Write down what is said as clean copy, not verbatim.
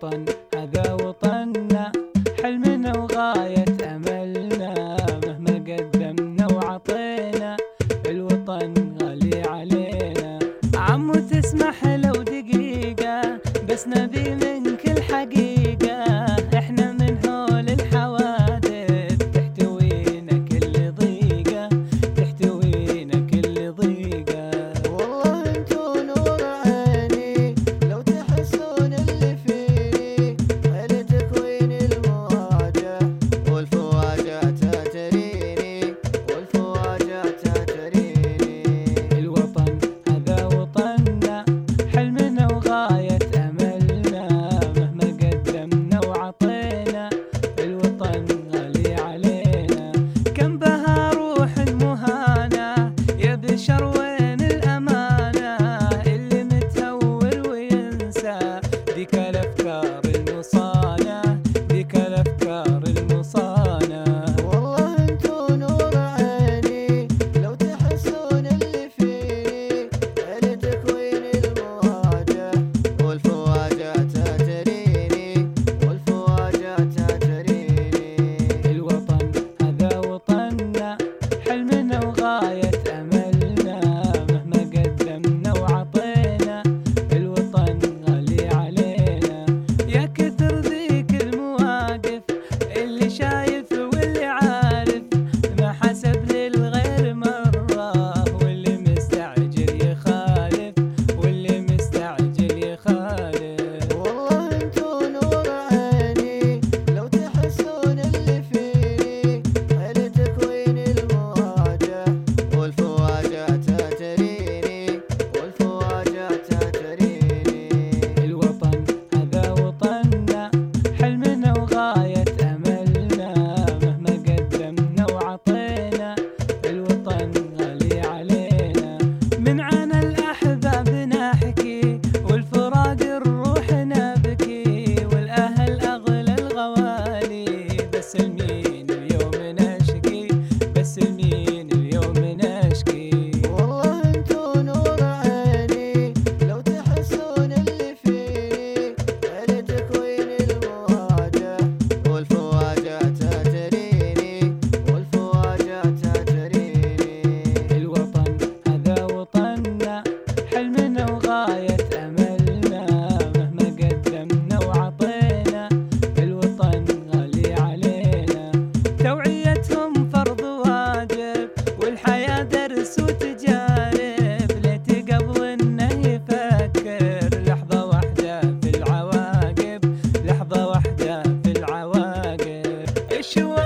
الوطن هذا وطننا، حلمنا وغاية أملنا، مهما قدمنا وعطينا الوطن غالي علينا. عمو تسمح لو دقيقة بس نبي منك الحقيقة، احنا من هول الحوادث تحتوينا كل ضيقة، تحتوينا كل ضيقة. والله انتو نور عيني لو تحسون اللي فيني، هل تكوين المواجع والفواجع تتريني، والفواجع تتريني. الوطن هذا وطننا، حلمنا وغاية أملنا، مهما قدمنا وعطينا الوطن غالي علينا. كم بها روح مهانة يا بشر وين الأمانة، اللي متهور وينسى ذيك الأفكار المصانة، ذيك الأفكار المصانة. والله انتو نور عيني لو تحسون اللي فيني، هل تكوين المواجع والفواجع تتريني، والفواجع تتريني. الوطن هذا وطننا، حلمنا وغاية أملنا، مهما قدمنا وعطينا الوطن غالي علينا. يا كثر ذيك المواقف اللي شايف واللي عارف، ما حسب للغير مرة، واللي مستعجل يخالف، واللي مستعجل يخالف. والله انتو نور عيني لو تحسون اللي فيني، هل تكوين المواجع والفواجع تتريني، والفواجع تتريني. الوطن هذا وطننا، حلمنا وغاية أملنا، مهما قدمنا وعطينا الوطن غالي علينا. من عنا الأحباب نحكي والفراق الروح نبكي، والأهل أغلى الغوالي، بس لمين اليوم نشكي، بس لمين اليوم نشكي. والله انتو نور عيني لو تحسون اللي فيني، هل تكوين المواجع والفواجع تتريني، والفواجع تتريني. الوطن هذا وطننا، حلمنا وغاية أملنا، مهما قدمنا وعطينا الوطن غالي علينا. توعيتهم فرض واجب والحياة درس وتجارب، ليت قبل انه يفكر لحظة واحدة في العواقب، لحظة واحدة في العواقب.